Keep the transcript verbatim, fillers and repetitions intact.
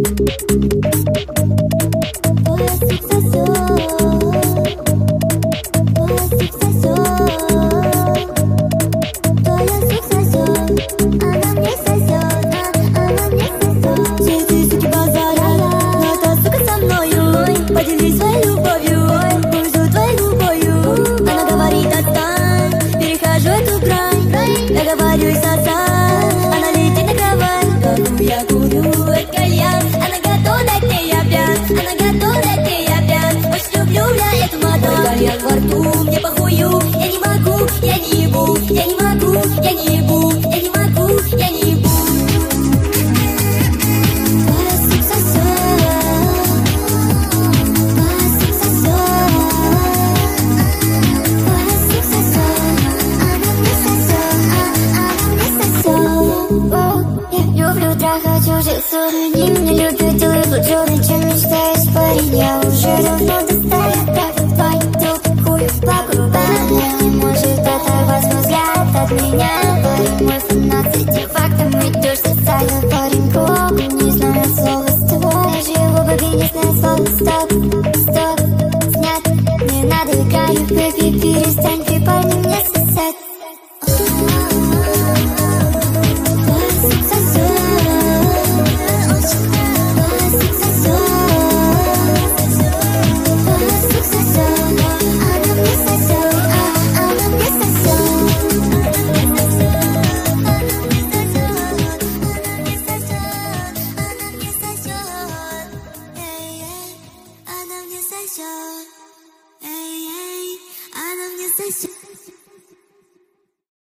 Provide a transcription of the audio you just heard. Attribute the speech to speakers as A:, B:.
A: Поделись своей любовью, пользуй твоей любовью. Она говорит: отстань, перехожу эту грань. Я говорю: и сосать. Она летит на кровать, кому я курю этот кальян. Она готова дать мне опять, она готова дать мне опять. Очень люблю я эту мадам. Кальян во рту, мне похую. Я не могу, я не ебу, я не могу, я не ебу, я не могу, я не ебу.
B: Они меня любят, делают лучше, чем мечтаешь, парень. Я уже давно достала, правда, пойду хуй по губам. Не может оторвать мой взгляд от меня. Парень мой фанат, с этим фактом идешь, сосаю.